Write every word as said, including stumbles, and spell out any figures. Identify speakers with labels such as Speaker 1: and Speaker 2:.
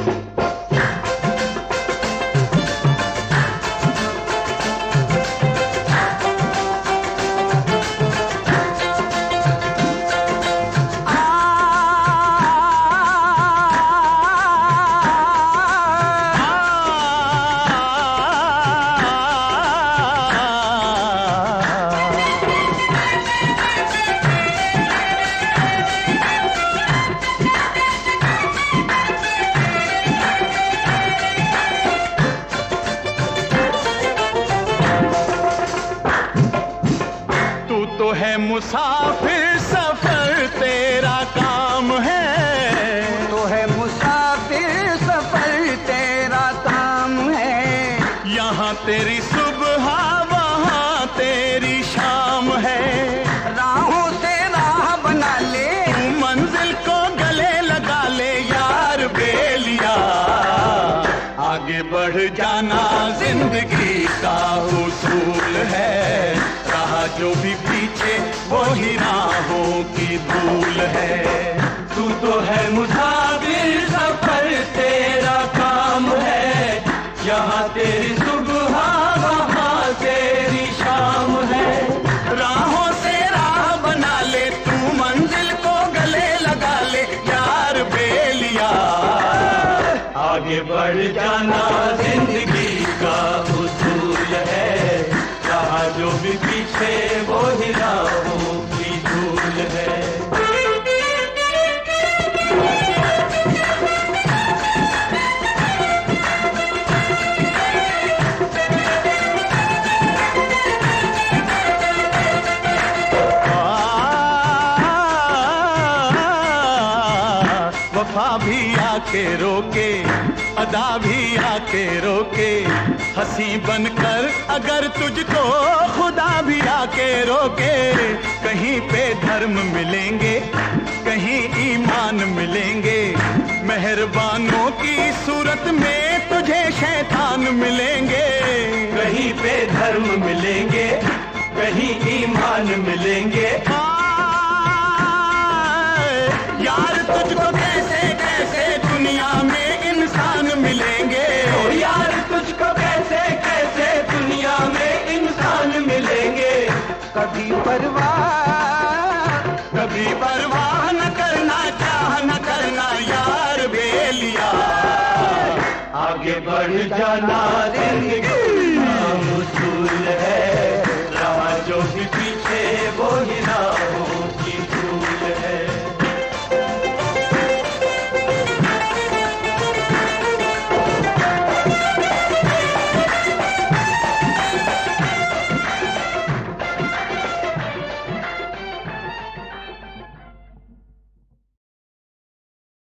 Speaker 1: तो है मुसाफिर, सफर तेरा काम है।
Speaker 2: तो है मुसाफिर, सफर तेरा काम है।
Speaker 1: यहाँ तेरी सुबह, वहाँ तेरी शाम है।
Speaker 2: राहों से राह बना ले,
Speaker 1: तू मंजिल को गले लगा ले यार बेलिया। आगे बढ़ जाना जिंदगी का उसूल है। रहा जो भी पीछे वो ही राहों की धूल है। तू तो है मुसाफिर, सफर तेरा काम है। यहाँ तेरी सुबह, वहाँ तेरी शाम है। राहों से राह बना ले, तू मंजिल को गले लगा ले यार बेलिया। आगे बढ़ जाना जिंदगी का उसूल है। रहा जो भी पीछे वो ही राहों की धूल है। वफा भी आके रोके, अदा भी आके रोके। हंसी बनकर अगर तुझको खुदा भी आके रोके। कहीं पे धर्म मिलेंगे, कहीं ईमान मिलेंगे। मेहरबानों की सूरत में तुझे शैतान मिलेंगे। कहीं पे धर्म मिलेंगे, कहीं ईमान मिलेंगे। यार तुझको कैसे कैसे दुनिया में इंसान मिलेंगे। ओ यार तुझको कैसे कैसे दुनिया में इंसान मिलेंगे।
Speaker 2: कभी परवाह
Speaker 1: कभी परवाह न करना, चाह न करना यार बेलिया। आगे बढ़ जाना जिंदगी का उसूल है। रहा जो भी पीछे वो ही राहों की धूल है।